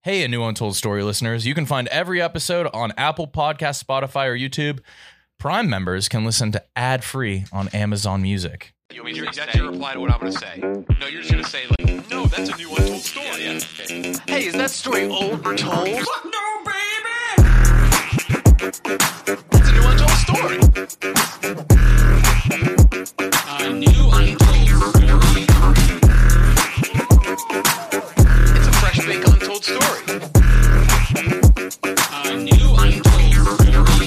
Hey, A New Untold Story listeners. You can find every episode on Apple Podcasts, Spotify, or YouTube. Prime members can listen to ad-free on Amazon Music. That's your reply to what I'm going to say. No, you're just going to say, like, no, that's a new untold story. Yeah, okay. Hey, is that story old or told? Fuck no, baby! It's a new untold story. A new untold story. It's a fresh baked untold story. A new untold story.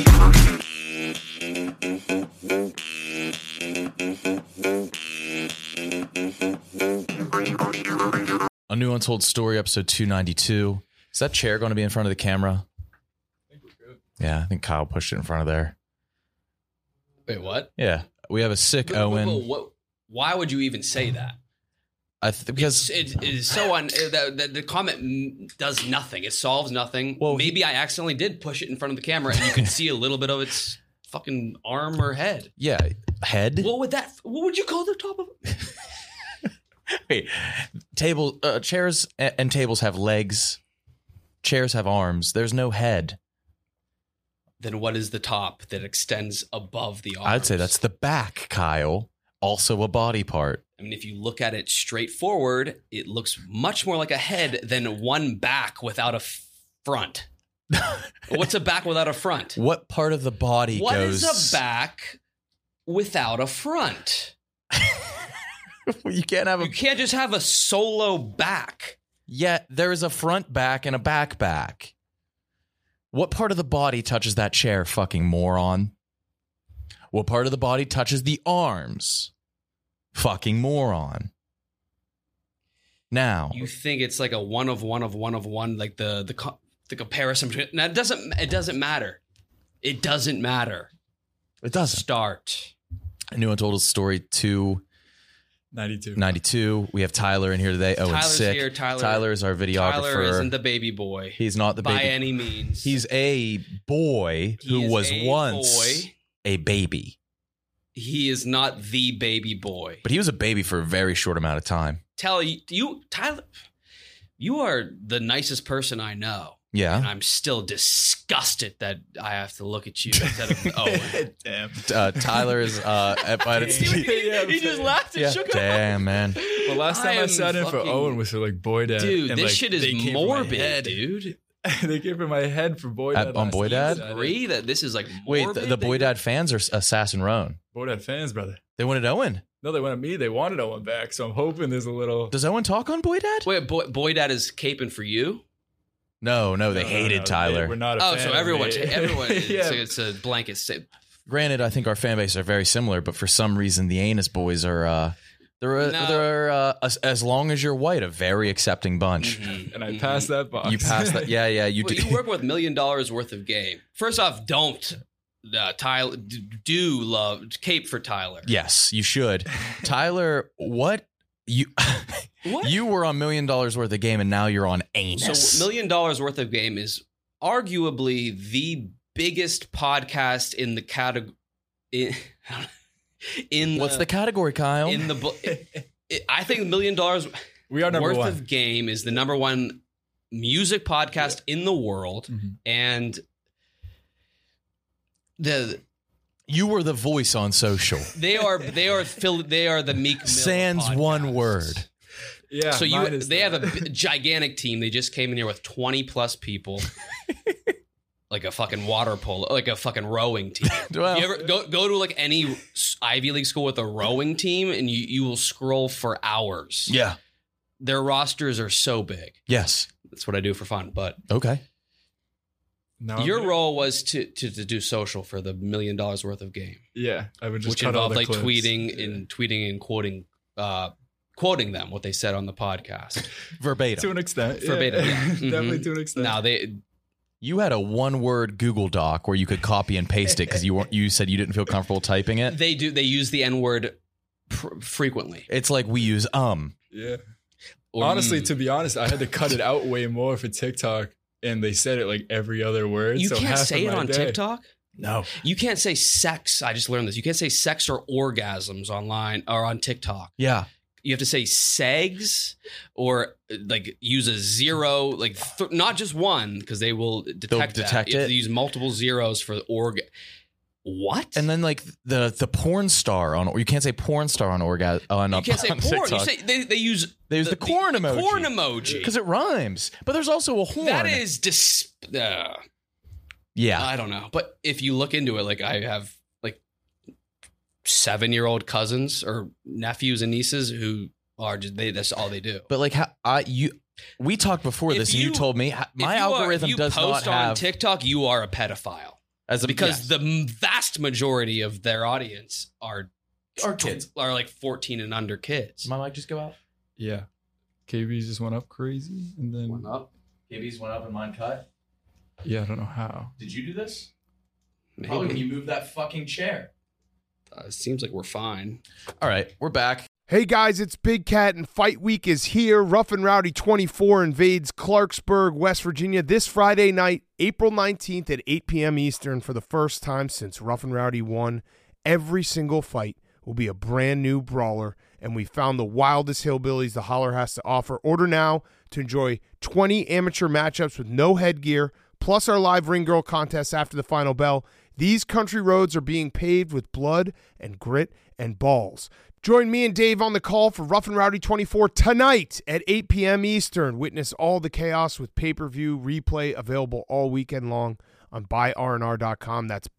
A New Untold Story, episode 292. Is that chair going to be in front of the camera? I think we're good. Yeah, I think Kyle pushed it in front of there. Wait, what? Yeah, we have a sick Owen. Why would you even say that? Because it is so the comment does nothing. It solves nothing. Well, maybe I accidentally did push it in front of the camera, and you can see a little bit of its fucking arm or head. yeah, head. What would you call the top of it? Wait, chairs and tables have legs. Chairs have arms. There's no head. Then what is the top that extends above the arms? I'd say that's the back, Kyle. Also a body part. I mean, if you look at it straightforward, it looks much more like a head than one back without a front. What's a back without a front? What part of the body What goes... is a back without a front? You can't have a... You can't just have a solo back. Yeah, there is a front back and a back back. What part of the body touches that chair, fucking moron? What part of the body touches the arms? Fucking moron. Now, You think it's like a one of one, like the comparison. Now, it doesn't matter. It doesn't matter. it doesn't. Start. A New Untold Story 292. 92. We have Tyler in here today. Owen's Tyler's sick. here. Tyler is our videographer. Tyler isn't the baby boy. He's not the baby. By any means. He's a boy He who is was a once boy. a baby. He is not the baby boy. But he was a baby for a very short amount of time. Tyler, you are the nicest person I know. Yeah. And I'm still disgusted that I have to look at you instead of Owen. Damn. Tyler is but it's He just laughed and yeah. shook Damn, man. Well, last time I am sat in for fucking- Owen was for like Boy Dad. Dude, and, this like, shit they is came for my morbid, head. dude. They came for my head for Boy Dad. On last Boy time. Dad? Agree that this is like Wait, morbid? the Boy Dad fans are Assassin Roan. Boy Dad fans, brother. They wanted Owen. No, they wanted me. They wanted Owen back. So I'm hoping there's a little. Does Owen talk on Boy Dad? Wait, Boy Dad is caping for you? No, they No, hated no, Tyler. We're not a Oh, fan so of everyone, me. it's, Yeah. it's a blanket statement. Granted, I think our fan base are very similar, but for some reason, the Anus boys are they're as long as you're white, a very accepting bunch. And I passed that box. You passed that, yeah. You Well, do. you work with $1 million worth of game. First off, don't Tyler do love cape for Tyler. Yes, you should. Tyler, what you What? you were on $1 million worth of game, and now you're on Anus. So $1 million worth of game is arguably the biggest podcast in the category. What's the category, Kyle? in the? I think $1 million we are number worth one. of game is the number one music podcast in the world, and You were the voice on social. they are the Meek Mill Sans podcast. one word. Yeah. So mine is they that. have a gigantic team. They just came in here with 20 plus people, like a fucking water polo, like a fucking rowing team. Well- you ever go to like any Ivy League school with a rowing team, and you will scroll for hours. Yeah. Their rosters are so big. Yes. That's what I do for fun. But Okay. Now I'm your gonna- role was to do social for the $1 million worth of game, Yeah. I would just which cut all involved the like clips. tweeting and quoting them what they said on the podcast. Verbatim. To an extent. Verbatim, yeah. Definitely Mhm. to an extent. Now You had a one-word Google Doc where you could copy and paste it because you said you didn't feel comfortable typing it. they use the N-word frequently. It's like we use Yeah. Or Honestly, to be honest, I had to cut it out way more for TikTok, and they said it like every other word. you so can't half say of it my on day- TikTok. No. You can't say sex. I just learned this. You can't say sex or orgasms online or on TikTok. Yeah. you have to say segs or like use a zero, like not just one, because they will detect detect that. You have it. to use multiple zeros for org. What? And then like the porn star on, you can't say porn star on orgasm. You can't say on porn. You TikTok. say they use the corn emoji. Corn emoji. Because it rhymes. But there's also a horn. That is yeah. I don't know. But if you look into it, like I have like 7-year-old cousins or nephews and nieces who are just that's all they do. But like we talked before If this, and you you- told me my algorithm does not post on have TikTok, you are a pedophile. Because the vast majority of their audience are kids. Are like 14 and under kids. Did my mic just go out? Yeah. KB just went up crazy, and then Went up. KB's went up and mine cut. yeah, I don't know how. Did you do this? Maybe. Probably when you moved that fucking chair. It seems like we're fine. All right, we're back. Hey guys, it's Big Cat and Fight Week is here. Rough and Rowdy 24 invades Clarksburg, West Virginia this Friday night, April 19th at 8 p.m. Eastern for the first time since Rough and Rowdy won. Every single fight will be a brand new brawler, and we found the wildest hillbillies the Holler has to offer. Order now to enjoy 20 amateur matchups with no headgear, plus our live ring girl contest after the final bell. These country roads are being paved with blood and grit and balls. Join me and Dave on the call for Rough and Rowdy 24 tonight at 8 p.m. Eastern. Witness all the chaos with pay-per-view replay available all weekend long on buyrnr.com. That's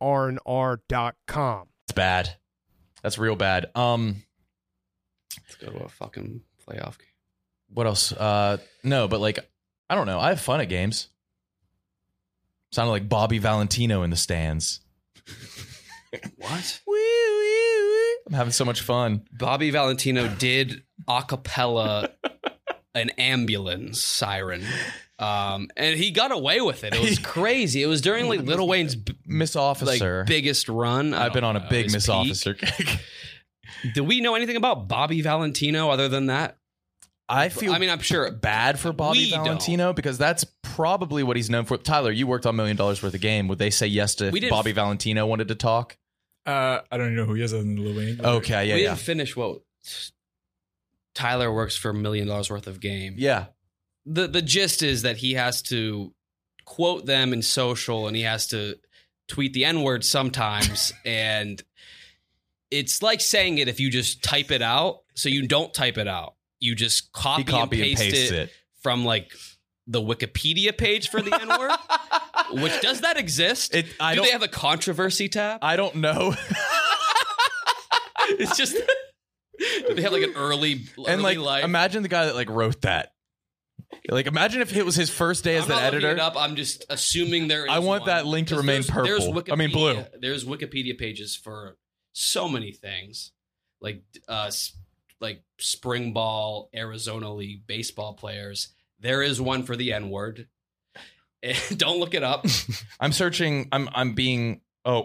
buyrnr.com. It's bad. That's real bad. Let's go to a fucking playoff game. What else? No, but like, I don't know. I have fun at games. Sounded like Bobby Valentino in the stands. What? I'm having so much fun. Bobby Valentino did a cappella an ambulance siren. And he got away with it. It was crazy. It was during like Lil Wayne's Miss Officer. like biggest run. I've been on a big his Miss peak. Officer. Do we know anything about Bobby Valentino other than that? I feel I'm sure bad for Bobby We don't. Valentino because that's probably what he's known for. Tyler, you worked on $1 Million Worth of Game. Would they say yes to We if didn't- Bobby Valentino wanted to talk? I don't even know who he is other than Lil Wayne. Okay, we yeah. didn't finish what Tyler works for $1 Million Worth of Game. Yeah. The gist is that he has to quote them in social and he has to tweet the N-word sometimes. And it's like saying it if you just type it out. So you don't type it out. You just He copy and pastes paste it. from like the Wikipedia page for the N-word. Which, does that exist? I Do don't- they have a controversy tab? I don't know. It's just... Do they have like an early And like, life? imagine the guy that like wrote that. Like, imagine if it was his first day as I'm the not looking editor. it up. I'm just assuming there is I want one. that link to 'Cause remain there's purple. Wikipedia, I mean, blue. There's Wikipedia pages for so many things, like spring ball, Arizona League baseball players. There is one for the N-word. Don't look it up. I'm searching. I'm being. Oh.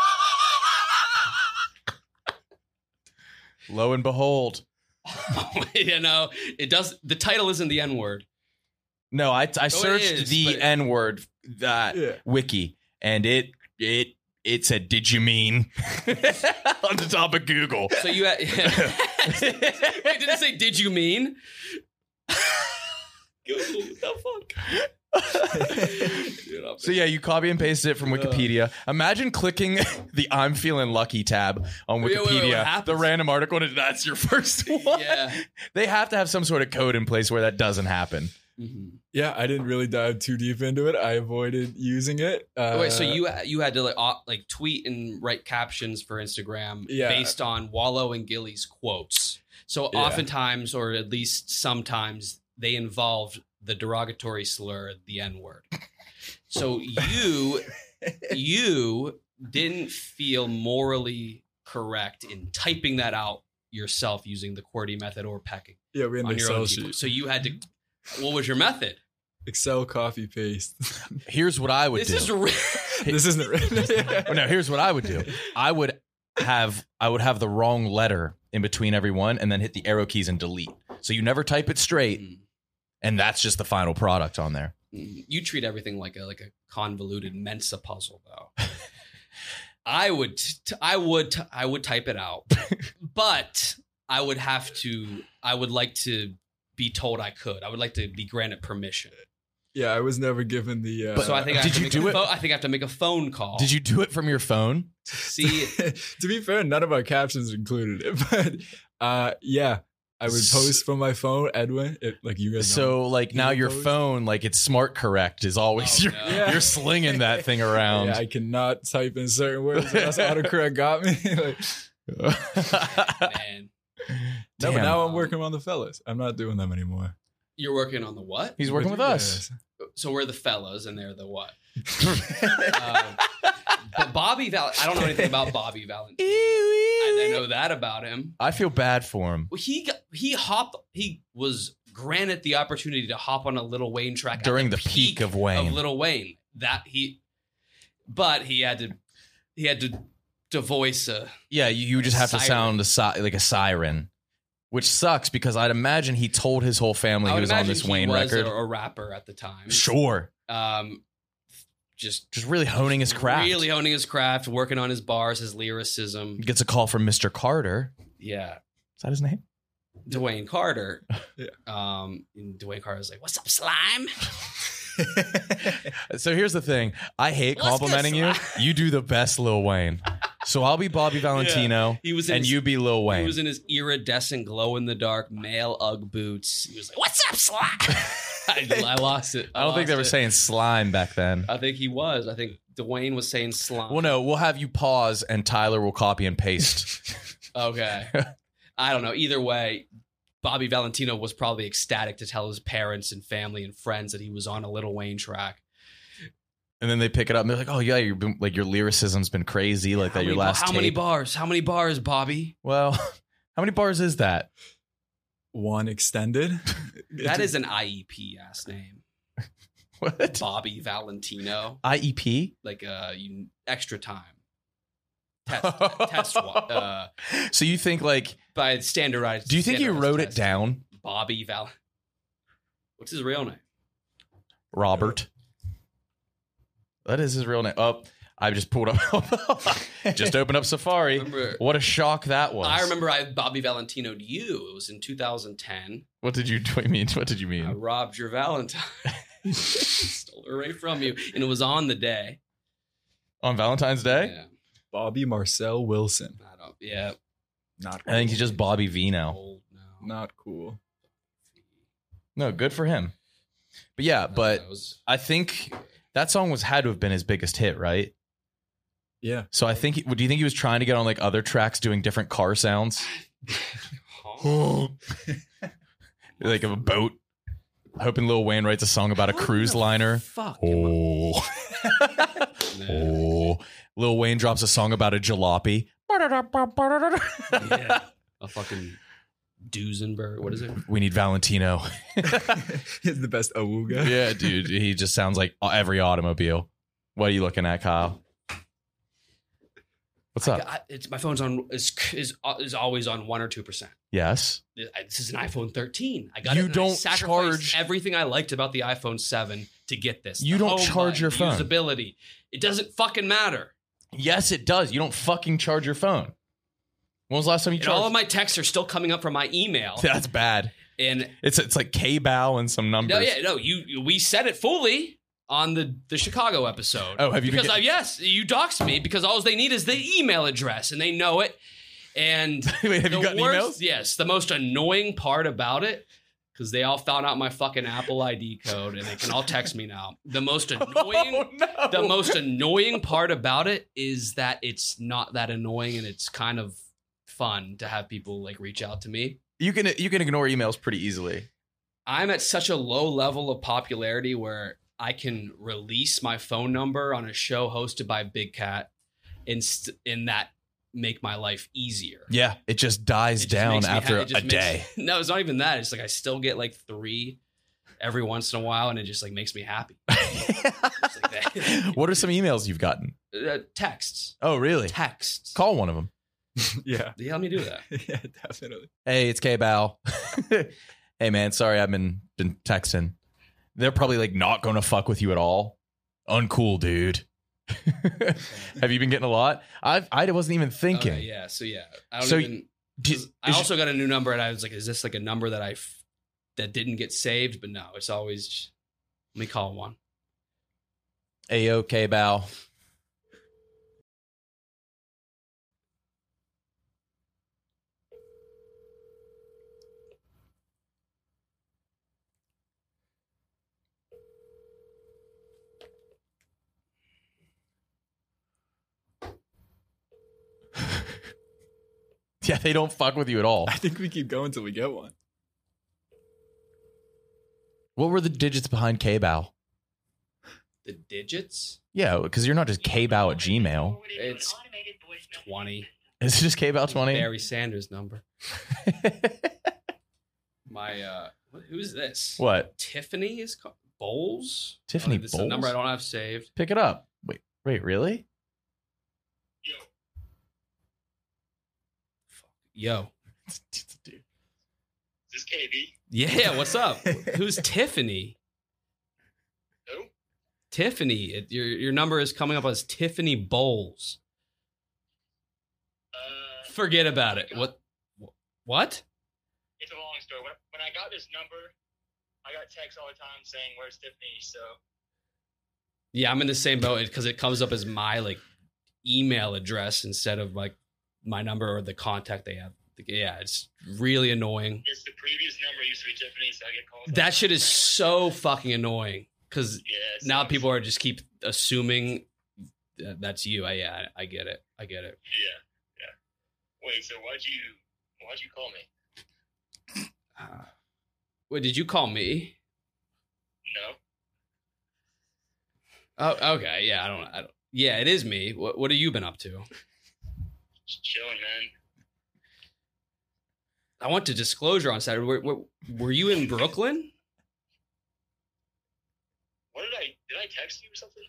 Lo and behold. You know, it does. The title isn't the N-word. No, I it searched is, the but- N-word wiki, and it said, "Did you mean?" on the top of Google. So you had, Wait, did it say, "Did you mean?" Google, what the fuck? Dude, So yeah, you copy and paste it from Wikipedia. Imagine clicking the "I'm feeling lucky" tab on Wait, what Wikipedia, happens? the random article, and that's your first one. Yeah. They have to have some sort of code in place where that doesn't happen. Mhm. Yeah, I didn't really dive too deep into it. I avoided using it. Wait, so you had to like tweet and write captions for Instagram Yeah. based on Wallow and Gilly's quotes. So Yeah. oftentimes, or at least sometimes, they involved the derogatory slur, the N-word. So you didn't feel morally correct in typing that out yourself using the QWERTY method or pecking Yeah, we had an on your Excel own sheet. keyboard. So you had to. What was your method? Excel copy paste. Here's what I would This do. is real. This isn't written. Oh, no, here's what I would do. I would have the wrong letter in between every one, and then hit the arrow keys and delete. So you never type it straight, and that's just the final product on there. You treat everything like a convoluted Mensa puzzle, though. I would type it out, but I would like to be told I could. I would like to be granted permission. Yeah, I was never given the. So I think I Did you do it? I think I have to make a phone call. Did you do it from your phone? see? To be fair, none of our captions included it, but yeah, I would post from my phone, Edwin. Like you guys know. So like now your post? phone, like it's smart correct is always Oh, you're, no. you're slinging that thing around. Yeah, I cannot type in certain words. That's autocorrect got me. Like, Man, no, but Damn. now I'm working on the fellas. I'm not doing them anymore. you're working on the what? He's working with you us. guys. So we're the fellas, and they're the what? But Bobby I don't know anything about Bobby Valentino. I know that about him. I feel bad for him. He was granted the opportunity to hop on a Lil Wayne track During at the peak of Wayne. Lil Wayne. But he had to voice a. Yeah, you just have to Siren. sound like a siren, which sucks because I'd imagine he told his whole family I he would was on imagine this he Wayne was record. a rapper at the time. Sure. Just Just really honing his craft. Really honing his craft, working on his bars, his lyricism. Gets a call from Mr. Carter. Yeah. Is that his name? Dwayne Carter. Yeah. And Dwayne Carter's like, "What's up, slime?" So here's the thing. I hate What's complimenting you. this? You do the best Lil Wayne. So I'll be Bobby Valentino He was in and his- you be Lil Wayne. He was in his iridescent, glow-in-the-dark male Ugg boots. He was like, "What's up, slime?" I lost it. I don't think they were lost it. saying slime back then. I think he was. I think Dwayne was saying slime. Well, no, we'll have you pause and Tyler will copy and paste. Okay. I don't know. Either way, Bobby Valentino was probably ecstatic to tell his parents and family and friends that he was on a Lil Wayne track. And then they pick it up and they're like, "Oh yeah, like your lyricism's been crazy, like that your last How many tape." bars? How many bars, Bobby? Well, how many bars is that? One extended. That is an IEP ass name. What? Bobby Valentino. IEP? Like extra time. Test one. So you think like By standardized. do you think he standardized wrote it test. down? Bobby What's his real name? Robert. That is his real name. Oh, I just pulled up. Just opened up Safari. Remember- What a shock that was. I remember Bobby Valentino'd you. It was in 2010. What did you mean? What did you I mean? robbed your Valentine. Stole her right from you. And it was on the day. On Valentine's Day? Yeah. Bobby Marcel Wilson. Yeah. Not. I think he's just Bobby V now. Old now. Not cool. No, good for him. But yeah, but That was- I think that song had to have been his biggest hit, right? Yeah. So I think, do you think he was trying to get on like other tracks doing different car sounds? Like of a boat? Hoping Lil Wayne writes a song about a cruise liner. Fuck. Oh. Nah. Oh. Lil Wayne drops a song about a jalopy. Yeah. A fucking Duesenberg. What is it? We need Valentino. He's the best awooga. Yeah, dude. He just sounds like every automobile. What are you looking at, Kyle? What's up? My phone's on is always on 1 or 2%. Yes. This is an iPhone 13. I got You it. and I don't sacrificed charge- everything I liked about the iPhone 7 to get this. You The don't home charge button, your the phone. Usability. It doesn't fucking matter. Yes, it does. You don't fucking charge your phone. When was the last time you And all of charged? my texts are still coming up from my email. That's bad. And It's like K-Bow and some numbers. we said it fully on the Chicago episode. Oh, have you been Because yes, you doxed me because all they need is the email address and they know it. And Wait, have you gotten emails? Yes, the most annoying part about it, because they all found out my fucking Apple ID code and they can all text me now. The most annoying, Oh, no. the most annoying part about it is that it's not that annoying and it's kind of fun to have people like reach out to me. You can ignore emails pretty easily. I'm at such a low level of popularity where I can release my phone number on a show hosted by Big Cat and that make my life easier. Yeah, it just dies It just down makes me after it a just day. No, it's not even that. It's like I still get like 3 every once in a while, and it just like makes me happy. It's like that. What are some emails you've gotten? Texts. Oh, really? Texts. Call one of them. Yeah. Yeah, let me do that. Yeah, definitely. Hey, it's K-Bow. Hey, man, sorry I've been texting. They're probably like not going to fuck with you at all. Uncool, dude. Have you been getting a lot? I wasn't even thinking. Okay, yeah. So yeah, I don't So even. I also got a new number, and I was like, "Is this like a number that that didn't get saved?" But no, it's always. Let me call one. Ayo, K-Bow. Yeah, they don't fuck with you at all. I think we keep going till we get one. What were the digits behind K-Bow? The digits? Yeah, because you're not just K-Bow at Gmail. It's 20. Is it just K-Bow 20? Barry Sanders' number. Who's this? What? Tiffany is called Bowles? Tiffany This is a Bowles? number I don't have saved. Pick it up. Wait, really? Yo. Is this KB? Yeah, what's up? Who's Tiffany? Who? Tiffany. Your number is coming up as Tiffany Bowles. Forget about it. What? It's a long story. When I got this number, I got texts all the time saying, "Where's Tiffany?" So Yeah, I'm in the same boat because it comes up as my like email address instead of like my number or the contact they have. Yeah, it's really annoying. it's the previous number used to be Tiffany, so I get calls. That shit is so fucking annoying because Yeah, now sucks. people are just keep assuming that's you. I get it. Yeah. Wait, so why'd you call me? Wait, did you call me? No. Oh, okay. Yeah, I don't. Yeah, it is me. What have you been up to? Just chilling, man. I went to Disclosure on Saturday. Were you in Brooklyn? What did I text you or something?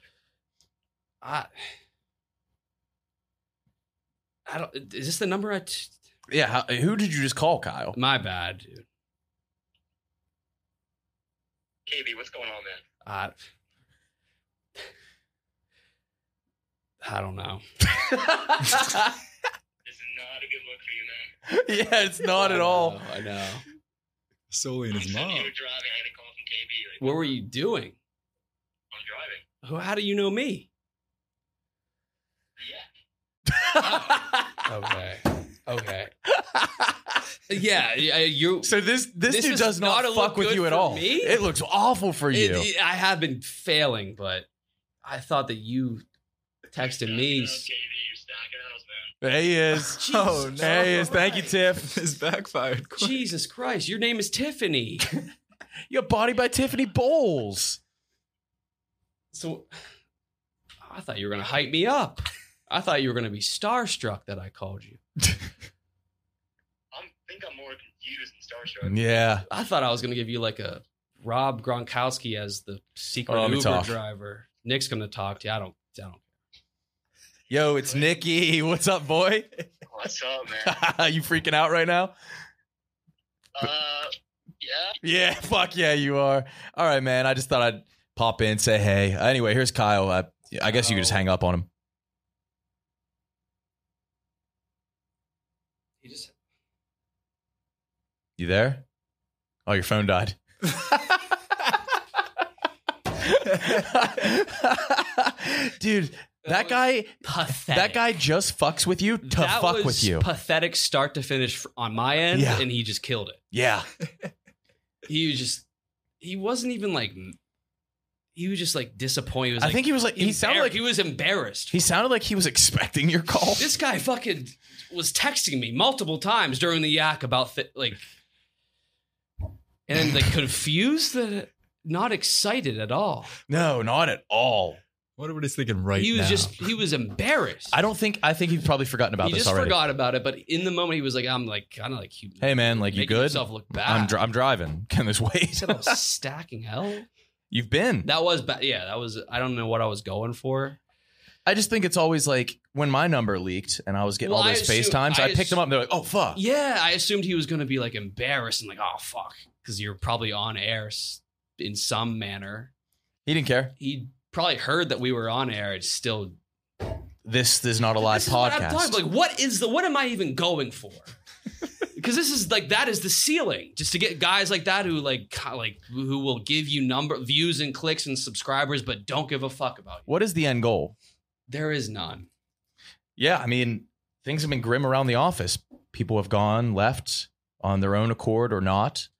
I don't. Is this the number? Yeah, who did you just call, Kyle? My bad, dude. KB, what's going on, man? I don't know. This is not a good look for you, man. Yeah, it's not at all. I know. Solely in I'm his sitting mom. here driving. I had a call from KB. Like, What were you doing? I'm driving. How do you know me? Yeah. Okay. Yeah, you. So this dude is does not not a fuck look with good you at for all. me? It looks awful for you. I have been failing, but I thought that you texted me. KB, you're stacking house, man. There he is. Oh, no. There he is. Thank you, Tiff. This backfired. quick. Jesus Christ, your name is Tiffany. You got bodied by Tiffany Bowles. So I thought you were going to hype me up. I thought you were going to be starstruck that I called you. I think I'm more confused and starstruck. Yeah. I thought I was going to give you like a Rob Gronkowski as the secret Let me Uber talk. driver. Nick's going to talk to you. I don't. Yo, it's Nikki. What's up, boy? What's up, man? You freaking out right now? Yeah. Yeah, fuck yeah, you are. All right, man. I just thought I'd pop in, say hey. Anyway, here's Kyle. I guess you could just hang up on him. He just. You there? Oh, your phone died. Dude, that guy Pathetic. that guy just fucks with you to That fuck was with you. Pathetic start to finish on my end, Yeah. and he just killed it. Yeah. He wasn't even like. He was just like disappointed. He was, I like, think he was like he sounded like he was embarrassed. he sounded like he was expecting your call. This guy fucking was texting me multiple times during the yak about and then like confused, not excited at all. No, not at all. What everybody's thinking right He was now. he was embarrassed. I think he's probably forgotten about he this just already. forgot about it, but in the moment he was like, I'm like kind of like, Hey man, like you making good? yourself look bad. I'm driving. Can this He wait? said I was stacking hell. You've been. That was bad. Yeah, that was. I don't know what I was going for. I just think it's always like when my number leaked and I was getting Well, all those FaceTimes, I picked them up and they're like, oh fuck. Yeah, I assumed he was going to be like embarrassed and like, oh fuck, because you're probably on air in some manner. He didn't care. He probably heard that we were on air. It's still This is not a live This is what I'm podcast. talking about. Like, what am I even going for? because this is like that is the ceiling. Just to get guys like that who who will give you views and clicks and subscribers, but don't give a fuck about you. What is the end goal? There is none. Yeah, I mean, things have been grim around the office. People have gone, left on their own accord or not.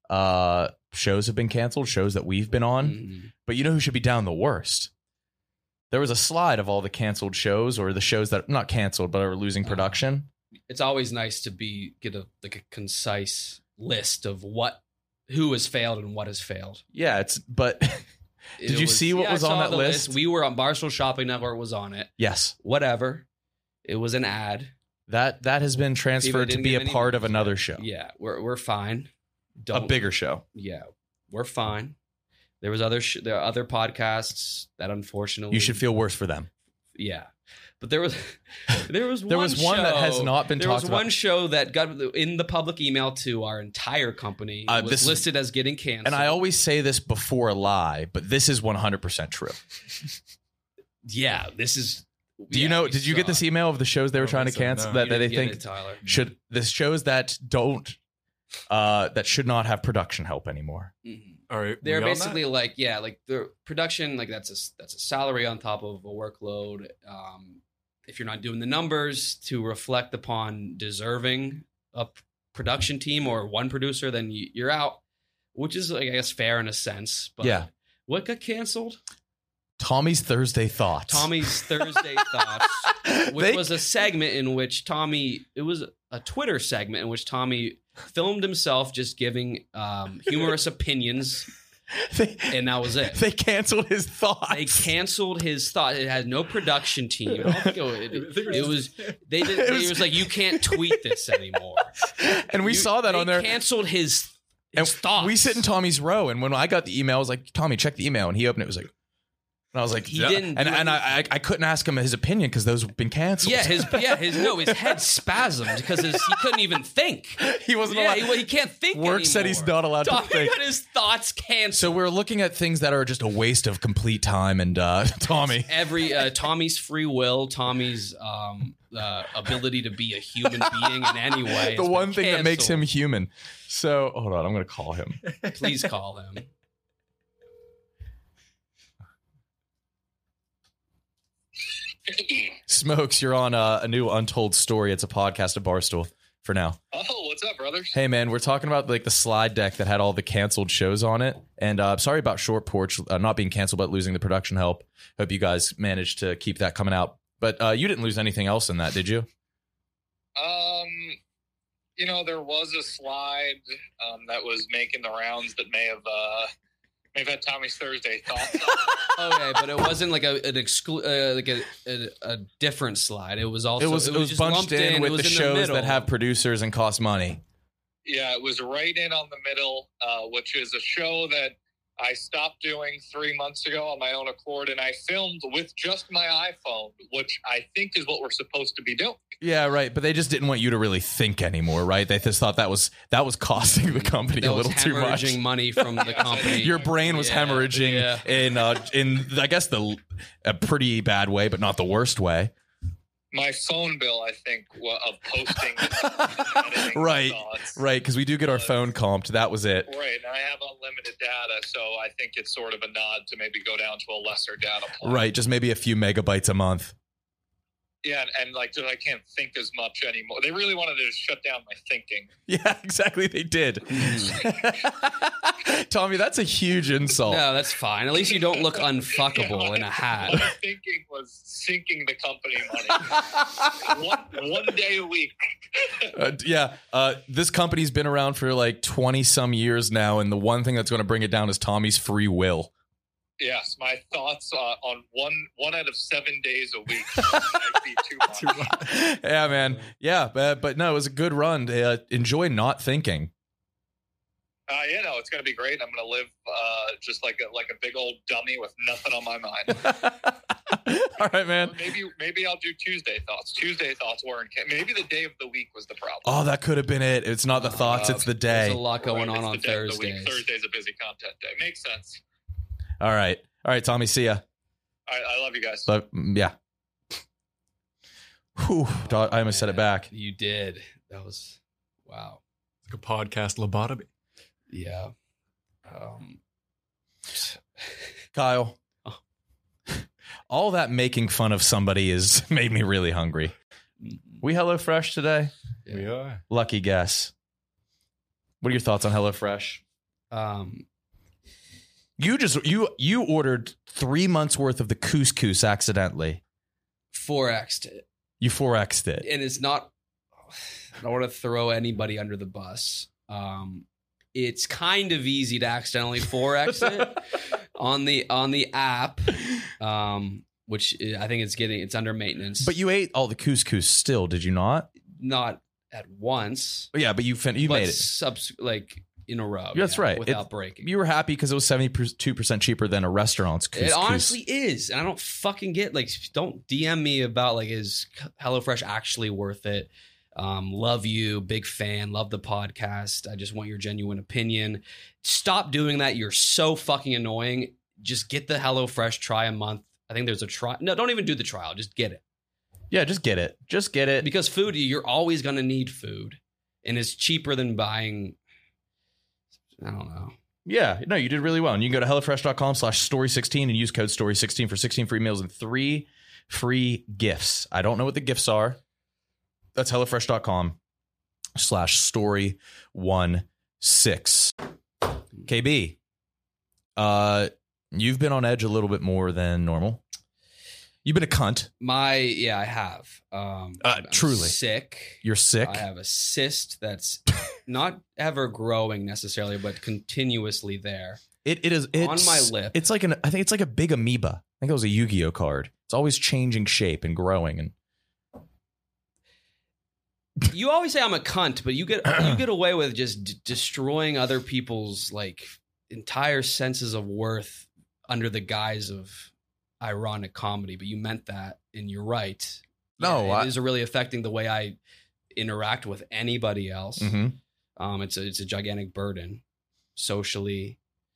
Shows have been canceled, shows that we've been on. Mm-hmm. But you know who should be down the worst? There was a slide of all the canceled shows, or the shows that not canceled but are losing production. It's always nice to get a concise list of who has failed and what has failed. Yeah, but did you see what was on that list? We were on Barstool Shopping Network was on it. Yes. Whatever. It was an ad. That has been transferred to be a part of another show. Yeah, we're fine. A bigger show. Yeah, we're fine. There was there are other podcasts that unfortunately you should feel worse for them. Yeah, but there was one that has not been talked about. There was one show that got in the public email to our entire company. It was listed as getting canceled. And I always say this before a lie, but this is 100% true. Yeah, this is. Do you know? Did you get this email of the shows they were trying to cancel that they think should the shows that don't that should not have production help anymore? Mm-hmm. All right, they're basically like the production, like that's a salary on top of a workload. If you're not doing the numbers to reflect upon deserving a production team or one producer, then you're out, which is, I guess, fair in a sense. But yeah, what got canceled? Tommy's Thursday Thoughts. Tommy's Thursday Thoughts, which was a segment in which it was a Twitter segment in which Tommy filmed himself just giving humorous opinions, and that was it. They canceled his thoughts. They canceled his thought. It had no production team. It was like, you can't tweet this anymore. And we saw that on there. They canceled his thoughts. We sit in Tommy's row, and when I got the email, I was like, Tommy, check the email. And he opened it. It was like, and I was like, he didn't, and I couldn't ask him his opinion because those have been canceled. Yeah, his head spasmed because he couldn't even think. He wasn't allowed. He can't think. Work anymore. said he's not allowed to think. Tommy got his thoughts canceled. So we're looking at things that are just a waste of complete time. And Tommy, Tommy's free will, Tommy's ability to be a human being in any way. The one thing that makes him human. So hold on, I'm going to call him. Please call him. Smokes, you're on a new Untold Story. It's a podcast of Barstool for now. Oh, what's up, brothers? Hey, man, we're talking about like the slide deck that had all the canceled shows on it. And sorry about Short Porch not being canceled, but losing the production help. Hope you guys managed to keep that coming out. But you didn't lose anything else in that, did you? There was a slide that was making the rounds that may have had Tommy's Thursday Thoughts on. Okay, but it wasn't like a different slide. It was also it was bunched in with the shows that have producers and cost money. Yeah, it was right in on the middle, which is a show that I stopped doing 3 months ago on my own accord, and I filmed with just my iPhone, which I think is what we're supposed to be doing. Yeah, right. But they just didn't want you to really think anymore, right? They just thought that was costing the company a little too much. Hemorrhaging money from the company. Your brain was hemorrhaging in I guess a pretty bad way, but not the worst way. My phone bill, I think, of posting and editing right, thoughts. Right, because we do get our phone comped. That was it. Right, and I have unlimited data, so I think it's sort of a nod to maybe go down to a lesser data plan. Right, just maybe a few megabytes a month. Yeah, and I can't think as much anymore. They really wanted to just shut down my thinking. Yeah, exactly. They did. Tommy, that's a huge insult. No, that's fine. At least you don't look unfuckable in a hat. My thinking was sinking the company money. one day a week. This company's been around for like 20 some years now, and the one thing that's going to bring it down is Tommy's free will. Yes, my thoughts on one out of 7 days a week might be too much. Yeah, man. Yeah, but no, it was a good run. Enjoy not thinking. It's going to be great. I'm going to live just like a big old dummy with nothing on my mind. All right, man. Maybe I'll do Tuesday Thoughts. Tuesday Thoughts weren't. Maybe the day of the week was the problem. Oh, that could have been it. It's not the thoughts, it's the day. There's a lot going on Thursdays. Thursday's a busy content day. Makes sense. All right, Tommy. See ya. All right, I love you guys. Yeah. Whew, I almost said it back. You did. That was Wow. It's like a podcast lobotomy. Yeah. Kyle, Oh. all that making fun of somebody has made me really hungry. We HelloFresh today? Yeah. We are. Lucky guess. What are your thoughts on HelloFresh? You ordered 3 months worth of the couscous accidentally. 4x'd it. You 4x'd it. And it's not, I don't want to throw anybody under the bus. It's kind of easy to accidentally 4x it on the app, which I think it's under maintenance. But you ate all the couscous still, did you not? Not at once. Yeah, but you made it. Like in a row. That's right. Without breaking. You were happy because it was 72% cheaper than a restaurant's couscous. It honestly is. And I don't fucking get, like, don't DM me about, like, is HelloFresh actually worth it? Love you. Big fan. Love the podcast. I just want your genuine opinion. Stop doing that. You're so fucking annoying. Just get the HelloFresh, try a month. I think there's a trial. No, don't even do the trial. Just get it. Yeah, just get it. Just get it. Because food, you're always going to need food. And it's cheaper than buying, I don't know. Yeah, no, you did really well. And you can go to HelloFresh.com/story16 and use code story16 for 16 free meals and 3 free gifts. I don't know what the gifts are. That's HelloFresh.com/story16. KB, you've been on edge a little bit more than normal. You've been a cunt. I have. I'm truly sick. You're sick. I have a cyst that's not ever growing necessarily, but continuously there. It's on my lip. It's like I think it's like a big amoeba. I think it was a Yu-Gi-Oh card. It's always changing shape and growing. And you always say I'm a cunt, but you get away with just destroying other people's like entire senses of worth under the guise of ironic comedy. But you meant that, and you're right. No, yeah, it is really affecting the way I interact with anybody else. Mm-hmm. It's a gigantic burden socially.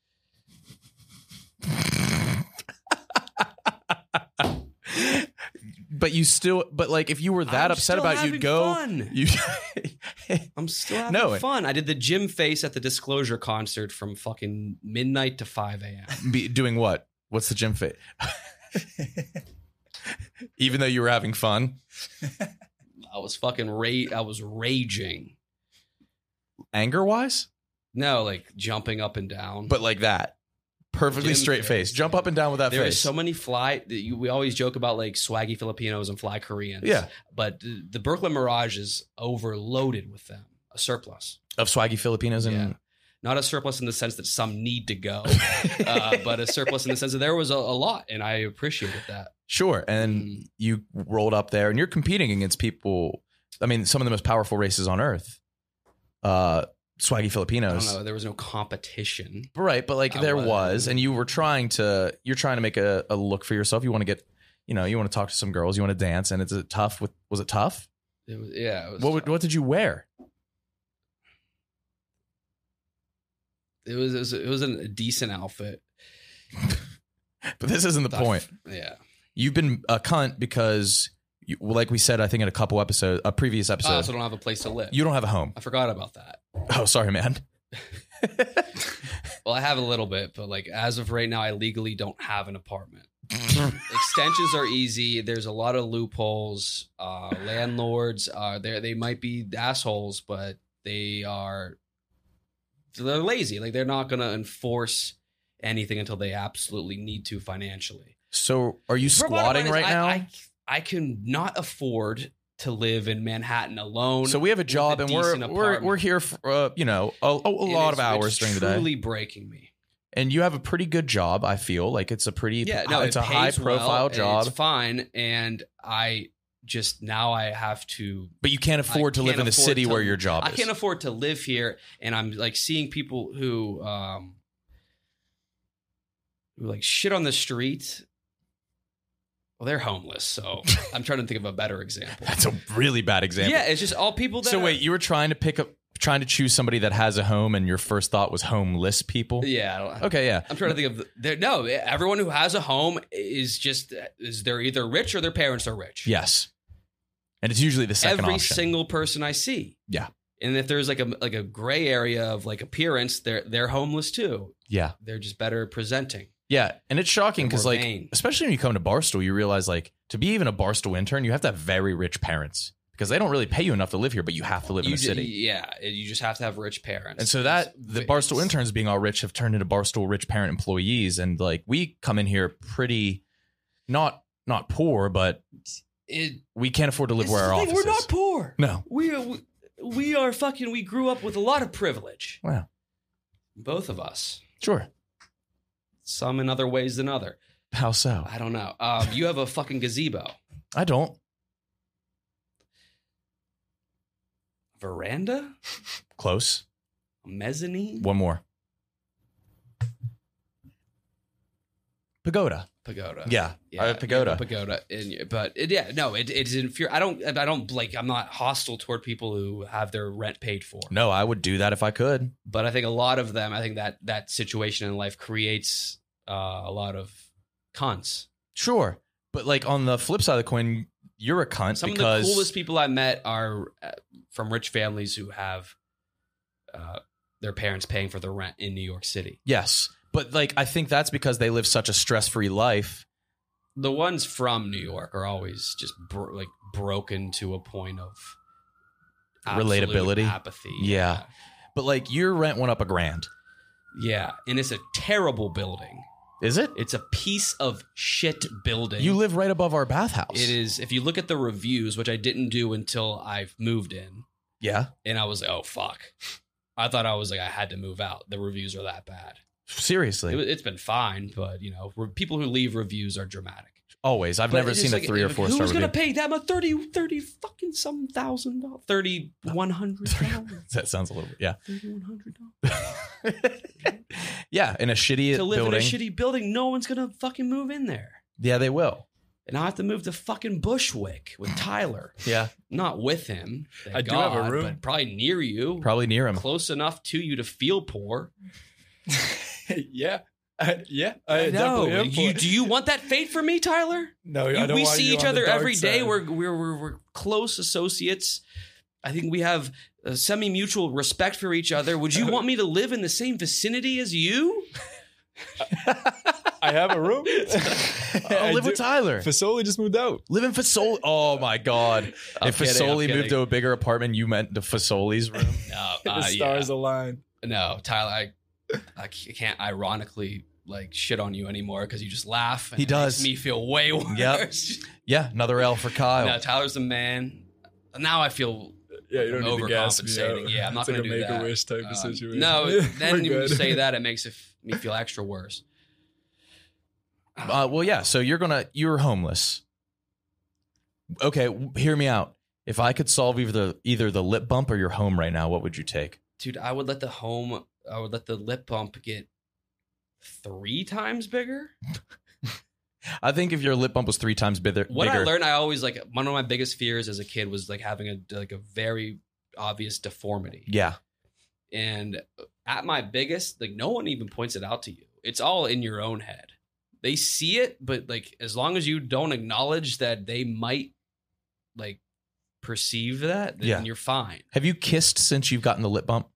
But like if you were that upset about it, you'd go. I'm still having fun. I did the gym face at the Disclosure concert from fucking midnight to 5 a.m. Doing what? What's the gym face? Even though you were having fun, I was fucking I was raging. Anger wise? No, like jumping up and down. But like that. Perfectly Gym straight face. Jump up and down with that face. There are so many we always joke about like swaggy Filipinos and fly Koreans. Yeah. But the Brooklyn Mirage is overloaded with them. A surplus. Of swaggy Filipinos and... Yeah. Not a surplus in the sense that some need to go, but a surplus in the sense that there was a lot, and I appreciated that. Sure. And you rolled up there, and you're competing against people, I mean, some of the most powerful races on earth. Swaggy Filipinos. I don't know. There was no competition. Right, but like there was, and you're trying to make a look for yourself. You want to get, you want to talk to some girls, you want to dance, and was it tough? It was, yeah. It was what did you wear? It was a decent outfit. But this isn't the point. Yeah. You've been a cunt because, like we said, I think in a previous episode. I also don't have a place to live. You don't have a home. I forgot about that. Oh, sorry, man. Well, I have a little bit, but like as of right now, I legally don't have an apartment. Extensions are easy. There's a lot of loopholes. Landlords they might be assholes, but they're lazy. Like they're not going to enforce anything until they absolutely need to financially. So are you squatting right now? I can not afford to live in Manhattan alone. So we have a job and we're here for, a lot of hours during the day. It's truly breaking me. And you have a pretty good job, I feel. Like it's a it's a high profile job. It's fine. And I have to. But you can't afford to live in the city where your job is. I can't afford to live here. And I'm like seeing people who like shit on the street. Well, they're homeless, so I'm trying to think of a better example. That's a really bad example. Yeah, it's just all people that. So wait, you were trying to choose somebody that has a home, and your first thought was homeless people? Yeah. Okay, yeah. I'm trying to think of everyone who has a home is they're either rich or their parents are rich. Yes. And it's usually the second option. Every single person I see. Yeah. And if there's like a gray area of like appearance, they're homeless too. Yeah. They're just better presenting. Yeah. And it's shocking because, More like, vain. especially when you come to Barstool, you realize, like, to be even a Barstool intern, you have to have very rich parents because they don't really pay you enough to live here, but you have to live in a city. Yeah, you just have to have rich parents. And so the Barstool interns being all rich have turned into Barstool rich parent employees. And, like, we come in here pretty not poor, but we can't afford to live where our office is. We're not poor. No. We are fucking. We grew up with a lot of privilege. Wow. Both of us. Sure. Some in other ways than other. How so? I don't know. You have a fucking gazebo. I don't. Veranda? Close. A mezzanine? One more. Pagoda. Pagoda. Yeah. I have pagoda. Pagoda. It's infuriating. I don't like, I'm not hostile toward people who have their rent paid for. No, I would do that if I could. But I think a lot of them, that situation in life creates a lot of cunts. Sure. But, like, on the flip side of the coin, you're a cunt Some because of the coolest people I met are from rich families who have their parents paying for the rent in New York City. Yes. But, like, I think that's because they live such a stress-free life. The ones from New York are always just broken to a point of absolute Relatability. apathy. Yeah. But, like, your rent went up $1,000. Yeah, and it's a terrible building. Is it? It's a piece of shit building. You live right above our bathhouse. It is. If you look at the reviews, which I didn't do until I've moved in, Yeah. and I was like, oh fuck, I thought I was like I had to move out. The reviews are that bad. Seriously. It's been fine, but people who leave reviews are dramatic. Always. I've But never it's seen a like, 3 or 4 star Who's review. gonna pay that much? 30 fucking some $1,000, $3,100, That sounds a little bit, yeah. $3,100 Yeah, in a shitty to live building. in a shitty building. No one's gonna fucking move in there, Yeah, they will. and I have to move to fucking Bushwick with Tyler. Yeah. Not with him. Thank I do have a God, room. but probably near you, Probably near him. close enough to you to feel poor. Yeah. I I know. definitely am for it. Do you want that fate for me, Tyler? No, I don't We want see you each on the other dark every day. side. We're close associates. I think we have a semi-mutual respect for each other. Would you want me to live in the same vicinity as you? I have a room. I'll live with Tyler. Fasoli just moved out. Live in Fasoli. Oh, my God. I'm If kidding, I'm Fasoli kidding. moved to a bigger apartment, you meant the Fasoli's room? No, The stars align. No, Tyler, I can't ironically shit on you anymore because you just laugh. And He it does. makes me feel way worse. Yep. Yeah, another L for Kyle. No, Tyler's the man. Now I feel Yeah, you don't need to gas me out. overcompensating. Yeah, I'm not It's going like to a do that. Make-A-Wish type of situation. No, then We're you good. say that, it makes me feel extra worse. Well, yeah. So you're homeless. Okay, hear me out. If I could solve either the lip bump or your home right now, what would you take? Dude, I would let the lip bump get 3 times bigger. I think if your lip bump was 3 times bigger, What I learned, I always one of my biggest fears as a kid was having a very obvious deformity. Yeah. And at my biggest, no one even points it out to you. It's all in your own head. They see it, but as long as you don't acknowledge that they might perceive that, then you're fine. Have you kissed since you've gotten the lip bump?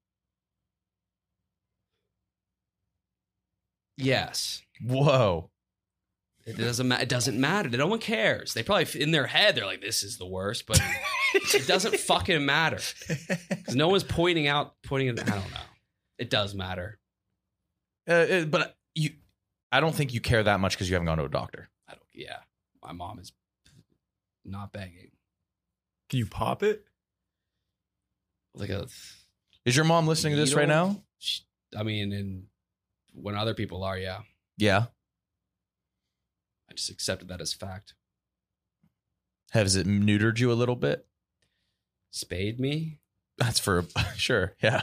Yes. Whoa. It doesn't matter. No one cares. They probably in their head they're like, "This is the worst," but it doesn't fucking matter because no one's pointing it. I don't know. It does matter. But I don't think you care that much because you haven't gone to a doctor. I don't. Yeah, my mom is not begging. Can you pop it? Is your mom listening to this right now? I mean, and when other people are, yeah. Yeah. I just accepted that as fact. Has it neutered you a little bit? Spayed me? That's for sure. Yeah.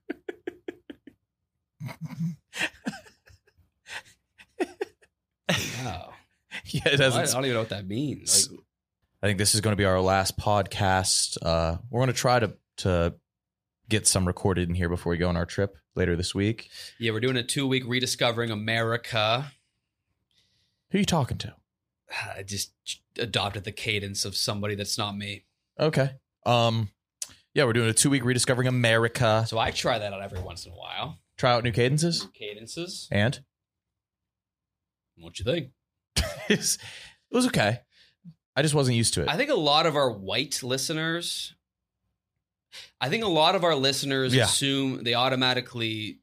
Wow. Yeah, it I doesn't. don't even know what that means. I think this is going to be our last podcast. We're going to try to get some recorded in here before we go on our trip later this week. Yeah, we're doing a 2-week Rediscovering America. Who are you talking to? I just adopted the cadence of somebody that's not me. Okay. Yeah, we're doing a 2-week Rediscovering America. So I try that out every once in a while. Try out new cadences. Cadences. And? What you think? It was okay. I just wasn't used to it. I think a lot of our white listeners, Yeah. assume they automatically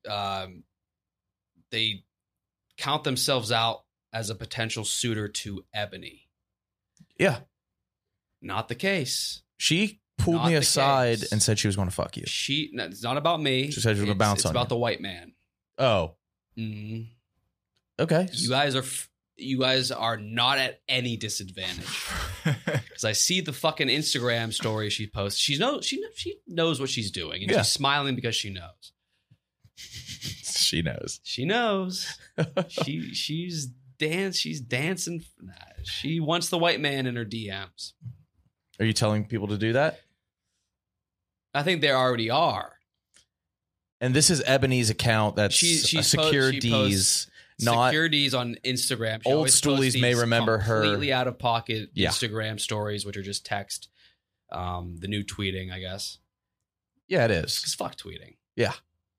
they count themselves out as a potential suitor to Ebony. Yeah. Not the case. She pulled Not me the aside case. and said she was going to fuck you. It's not about me. She said she was gonna bounce It's on about you. the white man. Oh, Mhm. okay. You guys are not at any disadvantage because I see the fucking Instagram story she posts. She knows what she's doing, and Yeah. she's smiling because she knows. She knows. She knows. She's dancing. Nah, she wants the white man in her DMs. Are you telling people to do that? I think they already are. And this is Ebony's account. That's She a Secure posts D's. Not Securities on Instagram. She Old always posts Stoolies may these remember her. completely out of pocket Yeah. Instagram stories, which are just text. The new tweeting, I guess. Yeah, it is. Because fuck tweeting. Yeah.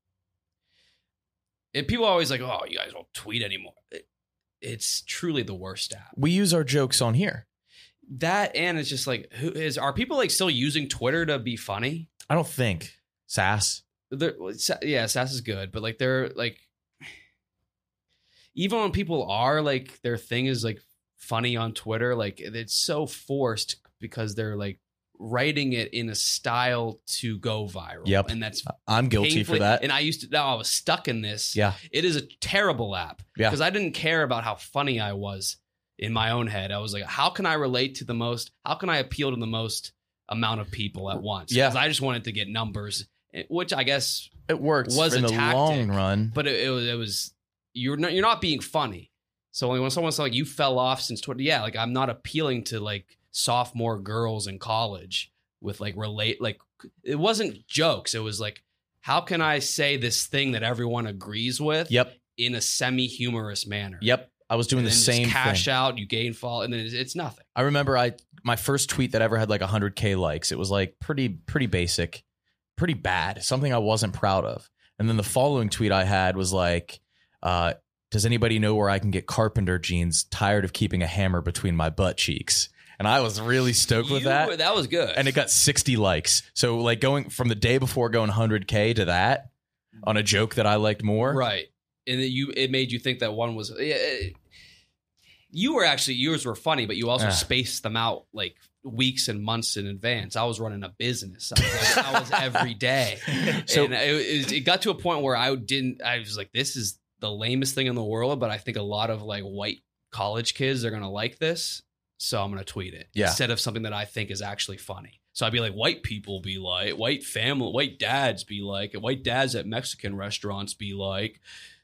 And people are always like, "Oh, you guys don't tweet anymore." It's truly the worst app. We use our jokes on here. That and it's just like, are people like still using Twitter to be funny? I don't think. Sass. Yeah, Sass is good, but like they're like, even when people are like their thing is like funny on Twitter, like it's so forced because they're like writing it in a style to go viral. Yep. And that's I'm guilty painfully- for that. And I was stuck in this. Yeah. It is a terrible app. Yeah. Because I didn't care about how funny I was in my own head. I was like, how can I relate to the most? How can I appeal to the most amount of people at once? Yeah. Because I just wanted to get numbers, which I guess It works was in a the tactic, long run. but it was you're not being funny. So when someone's like, you fell off since Twitter, yeah, like I'm not appealing to like sophomore girls in college with like it wasn't jokes. It was like, how can I say this thing that everyone agrees with Yep. in a semi-humorous manner? Yep. I was doing And the then just same cash thing. out, you gain fall, and then it's nothing. I remember my first tweet that ever had like 100K likes. It was like pretty basic, pretty bad, something I wasn't proud of. And then the following tweet I had was like, does anybody know where I can get carpenter jeans? Tired of keeping a hammer between my butt cheeks. And I was really stoked with that. That was good. And it got 60 likes. So like going from the day before going 100K to that on a joke that I liked more. right. And it made you think that one was. Yours were funny, but you also spaced them out like weeks and months in advance. I was running a business. I was every day. So- and it got to a point where I was like, this is the lamest thing in the world, but I think a lot of like white college kids are going to like this. So I'm going to tweet it instead of something that I think is actually funny. So I'd be like, white people be like, white dads be like, white dads at Mexican restaurants be like,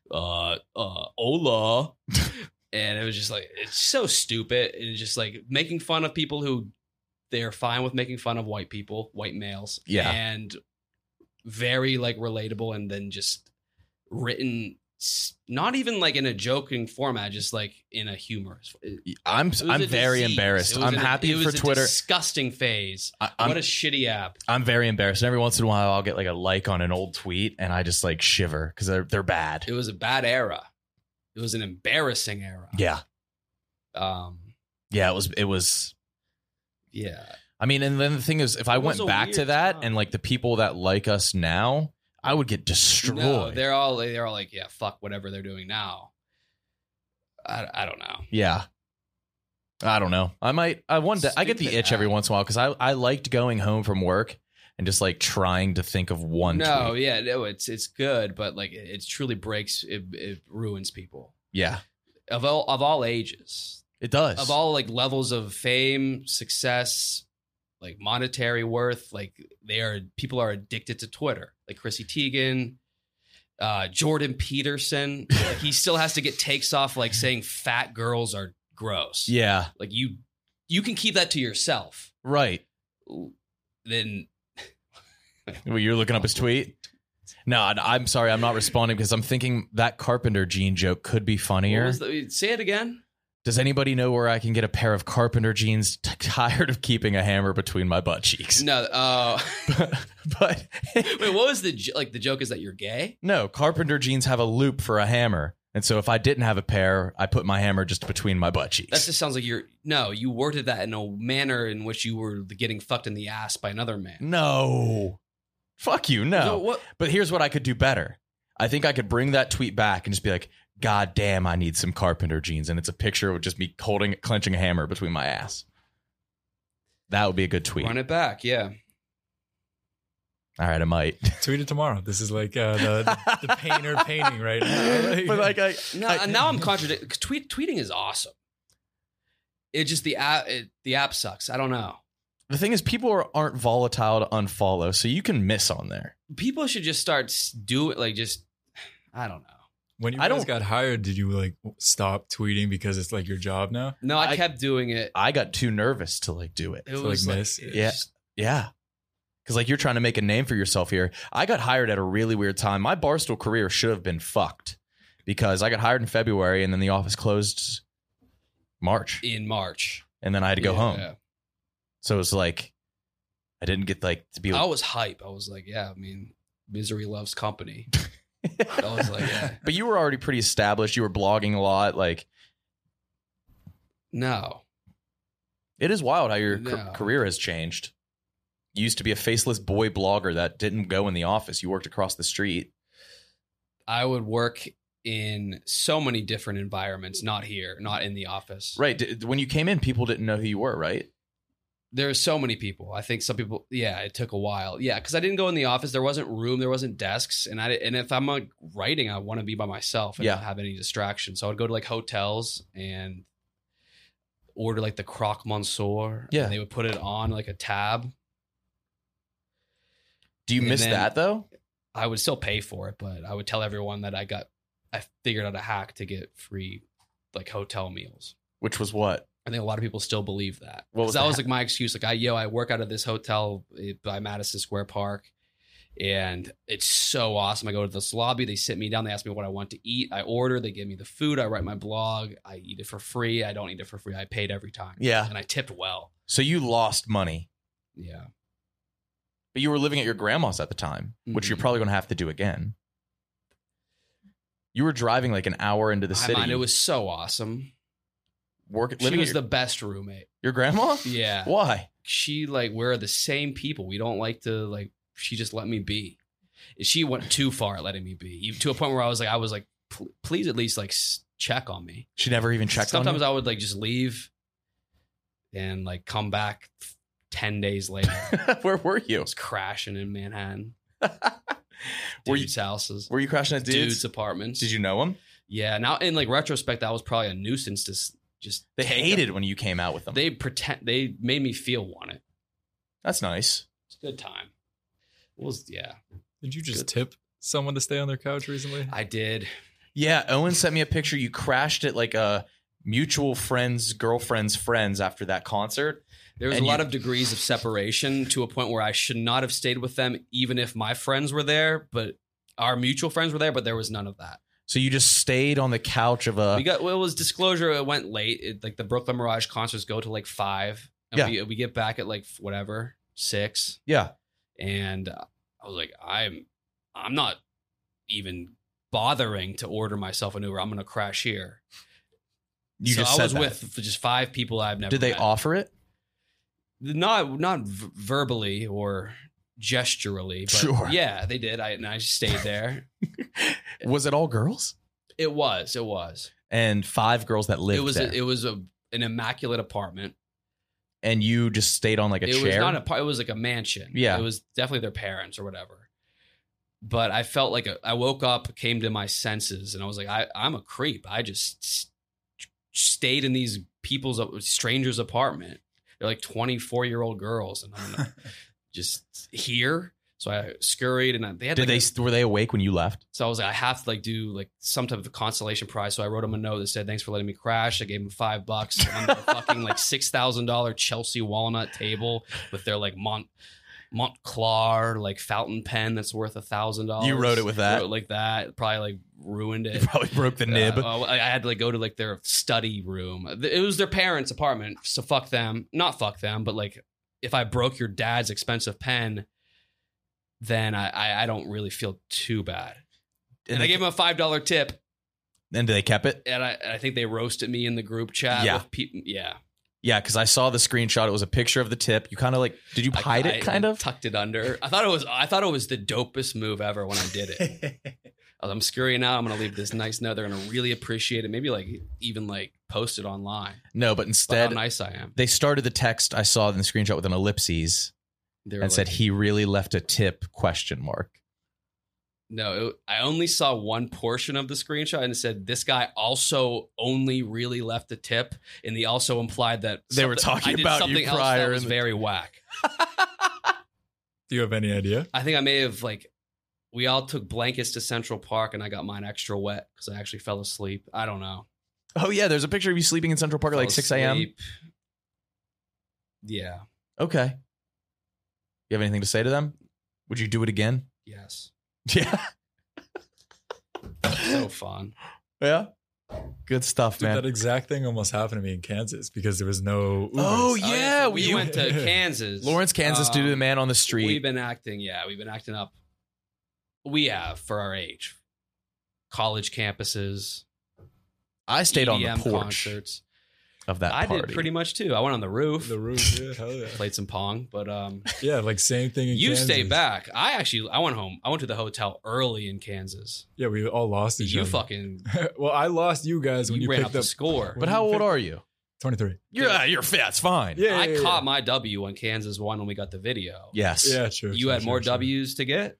hola. And it was just like, it's so stupid. And it's just like making fun of people who they're fine with making fun of white people, white males. Yeah. And very like relatable. And then just written, not even like in a joking format, just like in a humorous. I'm It was very a disease. embarrassed. It was I'm a- happy it was for a Twitter. Disgusting phase. What a shitty app. I'm very embarrassed. And every once in a while, I'll get like a like on an old tweet, and I just like shiver because they're bad. It was a bad era. It was an embarrassing era. Yeah, yeah. It was. Yeah. I mean, and then the thing is, if I It was went a back to weird that time. and like the people that like us now, I would get destroyed. No, they're all like, yeah, fuck whatever they're doing now. I don't know. Yeah. I don't know. I get the Stupid itch every app. once in a while because I liked going home from work and just like trying to think of one No, tweet. yeah, no, it's good, but like it truly breaks, it ruins people Yeah, of all ages, it does. of all like levels of fame, success, like monetary worth. Like people are addicted to Twitter. Like Chrissy Teigen, Jordan Peterson. Like, he still has to get takes off like saying fat girls are gross. Yeah, Like you can keep that to yourself. right. Then Well, you're looking up his tweet? No, I'm sorry. I'm not responding because I'm thinking that carpenter gene joke could be what funnier. was say it again. Does anybody know where I can get a pair of carpenter jeans? Tired of keeping a hammer between my butt cheeks. No. But Wait, what was the joke? Is that you're gay? no, carpenter jeans have a loop for a hammer. And so if I didn't have a pair, I put my hammer just between my butt cheeks. That just sounds like you worded that in a manner in which you were getting fucked in the ass by another man. No. Fuck you, no. So what? But here's what I could do better. I think I could bring that tweet back and just be like, God damn, I need some carpenter jeans. And it's a picture of just me clenching a hammer between my ass. That would be a good tweet. Run it back, yeah. All right, I might. Tweet it tomorrow. This is like the painter painting right now. But like, Now I'm contradicting. Tweeting is awesome. It just the app sucks. I don't know. the thing is, people aren't volatile to unfollow, so you can miss on there. People should just start do it. Like, just I don't know. When you guys got hired, did you like stop tweeting because it's like your job now? No, I kept doing it. I got too nervous to like do it. It To, was like, like, miss? it was Yeah. just- Yeah. Because like you're trying to make a name for yourself here. I got hired at a really weird time. My Barstool career should have been fucked because I got hired in February and then the office closed March. in March. And then I had to go home. Yeah. So it was like, I didn't get like to be I like, was hype. I was like, yeah, I mean, misery loves company. I was like, yeah. but you were already pretty established. You were blogging a lot. Like, No. it is wild how your No. career has changed. You used to be a faceless boy blogger that didn't go in the office. You worked across the street. I would work in so many different environments, not here, not in the office. Right. When you came in, people didn't know who you were, right? There's so many people. I think some people, yeah, it took a while. Yeah, because I didn't go in the office. There wasn't room. There wasn't desks. And if I'm like writing, I want to be by myself and Yeah. not have any distractions. So I would go to like hotels and order like the croque monsieur. Yeah. And they would put it on like a tab. Do you And miss then- that though? I would still pay for it, but I would tell everyone that I figured out a hack to get free like hotel meals. Which was what? I think a lot of people still believe that. What was Because that the was hack? like my excuse. Like I work out of this hotel by Madison Square Park, and it's so awesome. I go to this lobby, they sit me down, they ask me what I want to eat. I order, they give me the food, I write my blog, I eat it for free. I don't eat it for free. I paid every time. Yeah. And I tipped well. So you lost money, Yeah. but you were living at your grandma's at the time, which you're Mhm. probably going to have to do again. You were driving like an hour into the I city. mind, it was so awesome. She living was at the best roommate. your grandma? Yeah. Why? She like we're the same people. We don't like to like. She just let me be. She went too far at letting me be, to a point where I was like, please at least like check on me. She never even checked on Sometimes you? I would like just leave and like come back 10 days later. I Where were you? was crashing in Manhattan. Were you Dudes' houses, were you crashing at dudes' dudes? apartments. Did you know them? Yeah. Now in like retrospect, that was probably a nuisance to just. They take hated them. when you came out with them. They made me feel wanted. That's nice. It's a good time. It was yeah. Did you just Good. tip someone to stay on their couch recently? I did. Yeah, Owen sent me a picture. You crashed at like a mutual friend's girlfriend's friends after that concert. There was And a lot you- of degrees of separation to a point where I should not have stayed with them, even if my friends were there, but our mutual friends were there, but there was none of that. So you just stayed on the couch of a. It was disclosure. It went late. Like the Brooklyn Mirage concerts go to like 5. And Yeah. we get back at like whatever, 6. Yeah. And I was like, I'm not even bothering to order myself an Uber. I'm going to crash here. You So just I said was that. with just 5 people I've never Did they met. offer it? Not verbally or gesturally, but Sure. yeah, they did. I just stayed there. Was it all girls? It was. And 5 girls that lived there. It was an immaculate apartment. And you just stayed on like a It chair? was not it was like a mansion. Yeah. It was definitely their parents or whatever. But I felt like I woke up, came to my senses, and I was like, I'm a creep. I just stayed in these strangers' apartment. They're like 24-year-old girls, and I'm gonna just here. So I scurried, and they had. Were they awake when you left? So I was like, I have to like do like some type of consolation prize. So I wrote him a note that said, "Thanks for letting me crash." I gave him $5 on the fucking like $6,000 Chelsea walnut table with their like Montclair like fountain pen that's worth $1,000. You wrote it with that? Wrote like that. Probably like ruined it. You probably broke the nib. I had to like go to like their study room. It was their parents' apartment, so fuck them. Not fuck them, but like if I broke your dad's expensive pen, then I don't really feel too bad. And I gave him a $5 tip. And they kept it? And I think they roasted me in the group chat. Yeah. With people. Yeah. Yeah, because I saw the screenshot. It was a picture of the tip. You kind of like, did you hide it kind of? Tucked it under. I thought it was the dopest move ever when I did it. I'm scurrying out. I'm going to leave this nice note. They're going to really appreciate it. Maybe like even like post it online. No, but instead, how nice I am. They started the text I saw in the screenshot with an ellipses and said, he really left a tip, ? No, I only saw one portion of the screenshot and it said this guy also only really left a tip, and he also implied that they were talking about something you else prior. That was very whack. Do you have any idea? I think I may have we all took blankets to Central Park and I got mine extra wet because I actually fell asleep. I don't know. Oh yeah, there's a picture of you sleeping in Central Park at like 6 a.m. Yeah. Okay. You have anything to say to them? Would you do it again? Yes. Yeah. So fun. Yeah. Good stuff, Dude, man. that exact thing almost happened to me in Kansas because there was no Ubers. Oh, yeah. So we went to Kansas. Lawrence, Kansas, due to the man on the street. We've been acting up. We have for our age. College campuses. I stayed on the EDM porch concerts. of that I party. did pretty much too. I went on the roof. The roof, yeah, hell yeah. Played some pong, but Yeah, like same thing in you Kansas. stayed back. I went home. I went to the hotel early in Kansas. Yeah, we all lost each You other. fucking Well, I lost you guys when you ran picked up the up score. But how old are you? 23. You're fit. It's fine. Yeah, I caught my W when Kansas won when we got the video. Yes. Yeah, true. You had more W's to get?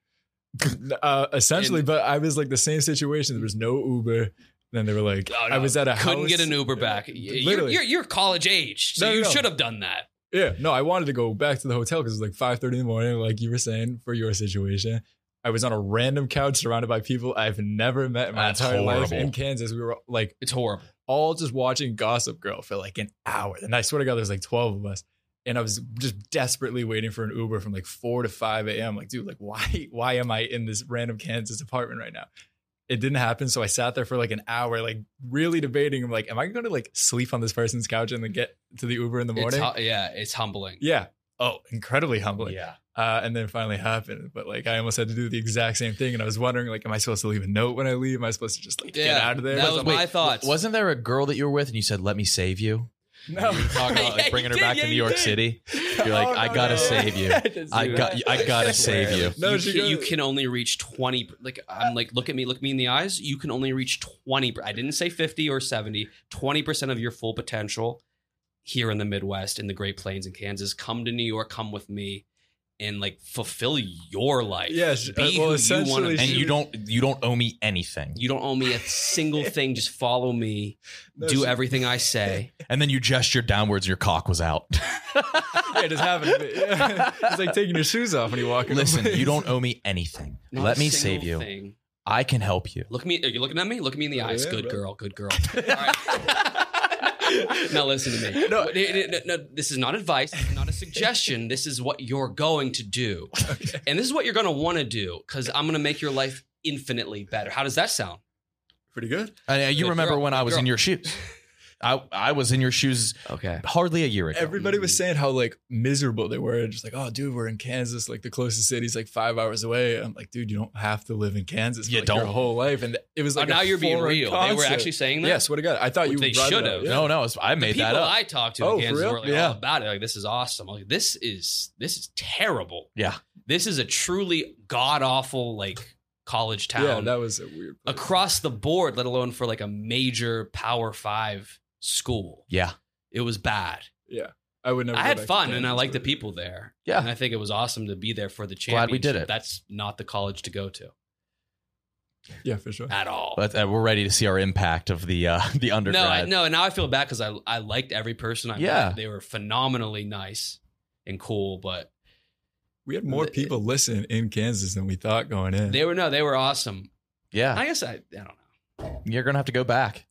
Essentially, but I was like the same situation. There was no Uber. Then they were like, Oh, no. I was at a Couldn't house. get an Uber back. Literally. You're college age, so No, you no. should have done that. Yeah, no, I wanted to go back to the hotel because it was like 5:30 in the morning, like you were saying for your situation. I was on a random couch surrounded by people I've never met in my That's entire life horrible. in Kansas. We were like It's horrible. all just watching Gossip Girl for like an hour. And I swear to God, there's like 12 of us. And I was just desperately waiting for an Uber from like 4 to 5 a.m. Like, dude, like why am I in this random Kansas apartment right now? It didn't happen. So I sat there for like an hour, like really debating. I'm like, am I going to like sleep on this person's couch and then get to the Uber in the morning? It's humbling. Yeah. Oh, incredibly humbling. Yeah. And then it finally happened. But like, I almost had to do the exact same thing. And I was wondering, like, am I supposed to leave a note when I leave? Am I supposed to just like get out of there? That was my thoughts. Wasn't there a girl that you were with and you said, "Let me save you"? No. You were talking about like Yeah, bringing her you back did, to yeah, New you York did. City. You're like, Oh, "I no, gotta no. save you. I gotta save you." No, you can only reach 20. Like, I'm like, look at me in the eyes. You can only reach 20. I didn't say 50 or 70. 20% of your full potential here in the Midwest, in the Great Plains in Kansas. Come to New York. Come with me, and like fulfill your life. Yes, Be well, who essentially, you want to And be. you don't owe me anything. You don't owe me a single thing. Just follow me. No, Do she- everything I say. And then you gestured downwards. Your cock was out. Yeah, it just happened. Yeah. It's like taking your shoes off when you walk in. Listen, place. you don't owe me anything. Not Let a me single save you. thing. I can help you. Look me. Are you looking at me? Look me in the eyes. Yeah, Good bro. girl. Good girl. All right. Now listen to me. No, this is not advice. This is not a suggestion. This is what you're going to do, and this is what you're going to want to do because I'm going to make your life infinitely better. How does that sound? Pretty good. You Good remember girl, when I good was girl. in your shoes? I was in your shoes Okay. hardly a year ago. Everybody was saying how like miserable they were. Just like, oh, dude, we're in Kansas. Like the closest city's like 5 hours away. I'm like, dude, you don't have to live in Kansas for You like, your don't. whole life. And it was like, now a you're being foreign real. They were concept. actually saying that. Yeah, swear to God. I thought Which you they brought it should up. have. Yeah. No, I made People that up. I talked to Oh, in for Kansas real? were like Yeah. all about it. Like, this is awesome. I'm like, this is terrible. Yeah. This is a truly god awful like college town. Yeah, that was a weird place. Across the board, let alone for like a major Power 5 school. Yeah. It was bad. Yeah. I would never. I go had back to fun Kansas, and I liked the but- people there. Yeah. And I think it was awesome to be there for the championship. Glad we did it. That's not the college to go to Yeah, for sure. at all. But we're ready to see our impact of the undergrad. No, now I feel bad because I liked every person I Yeah. met. They were phenomenally nice and cool, but We had more people listen in Kansas than we thought going in. they were awesome. Yeah. I guess I don't know. You're going to have to go back.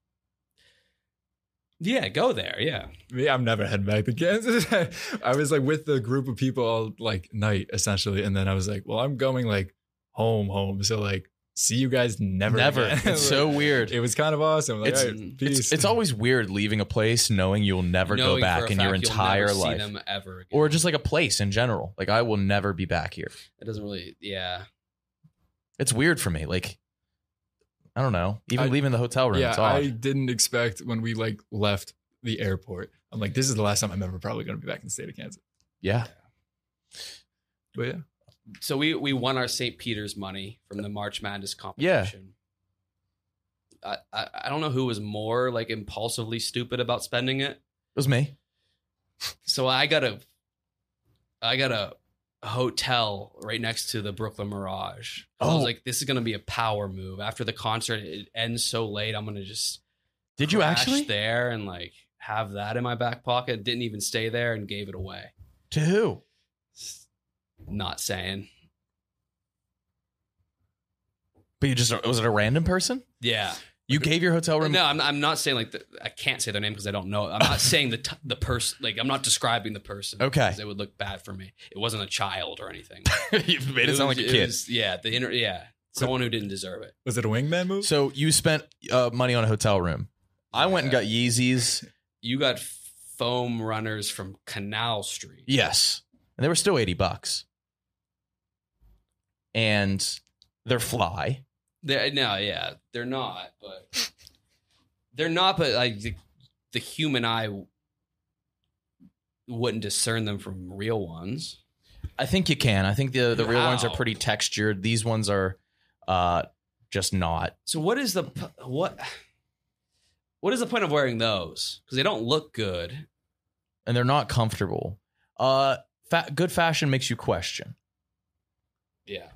Yeah, go there. Yeah. Me, I'm never heading back to Kansas. I was like with the group of people all like night essentially, and then I was like, well, I'm going like home. So like see you guys never. Never. Again. It's so weird. It was kind of awesome. Like, It's- all right, peace. It's always weird leaving a place knowing you'll never Knowing go for back a in fact your you'll entire never life. see them ever again. Or just like a place in general. Like I will never be back here. It doesn't really. Yeah. It's weird for me. Like, I don't know. Even I- leaving the hotel room, it's yeah, odd. I didn't expect when we like left the airport. I'm like, this is the last time I'm ever probably going to be back in the state of Kansas. Yeah. But yeah, So we won our St. Peter's money from the March Madness competition. I don't know who was more like impulsively stupid about spending it. It was me. So I got a hotel right next to the Brooklyn Mirage. I was Oh. like, this is gonna be a power move. After the concert, it ends so late. I'm gonna just Did you crash actually? there and like have that in my back pocket. Didn't even stay there and gave it away. To who? Not saying. But you just, was it a random person? Yeah. You gave your hotel room? No, I'm not saying like I can't say their name because I don't know. I'm not saying the person. Like I'm not describing the person. Okay. 'cause it would look bad for me. It wasn't a child or anything. You made it sound like a kid. Someone who didn't deserve it. was it a wingman move? So you spent money on a hotel room. I went and got Yeezys. You got foam runners from Canal Street. Yes. And they were still $80. And they're fly. They're not. But they're not. But like the human eye wouldn't discern them from real ones. I think you can. I think the real ones are Wow. pretty textured. These ones are just not. So what is the what? What is the point of wearing those? Because they don't look good. And they're not comfortable. Good fashion makes you question. Yeah.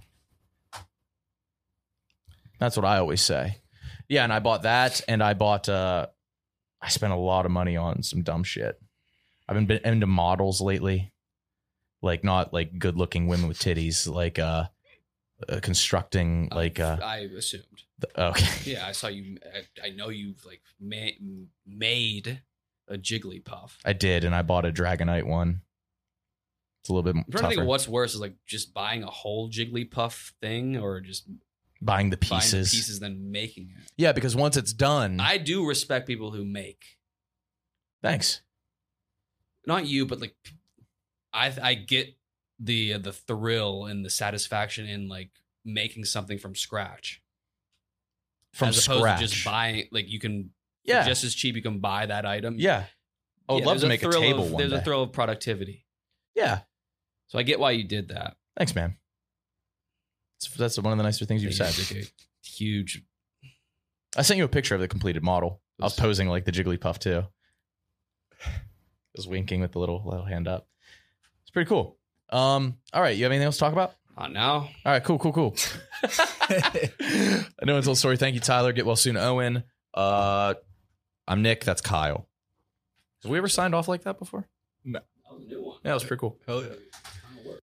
That's what I always say. Yeah, and I bought that, and I bought. I spent a lot of money on some dumb shit. I've been into models lately, like not like good-looking women with titties, like constructing like. I assumed. Okay. Yeah, I saw you. I know you've like made a Jigglypuff. I did, and I bought a Dragonite one. It's a little bit I'm trying to tougher. think of what's worse is like just buying a whole Jigglypuff thing or just Buying the buying the pieces. pieces then making it. Yeah, because once it's done, I do respect people who make. thanks. Not you, but like I get the thrill and the satisfaction in like making something from scratch. From as opposed scratch. to just buying, like you can, Yeah. just as cheap, you can buy that item. Yeah. I would Yeah, love there's to make a thrill table of- one There's day. a thrill of productivity. Yeah. So I get why you did that. Thanks, man. That's one of the nicer things you've said. It's like a huge. I sent you a picture of the completed model. I was posing like the Jigglypuff too. I was winking with the little hand up. It's pretty cool. All right, you have anything else to talk about? Not now. All right, cool. I know it's a little story. Thank you, Tyler. Get well soon, Owen. I'm Nick. That's Kyle. Have we ever signed off like that before? No. That was a new one. Yeah, that was pretty cool. Hell yeah.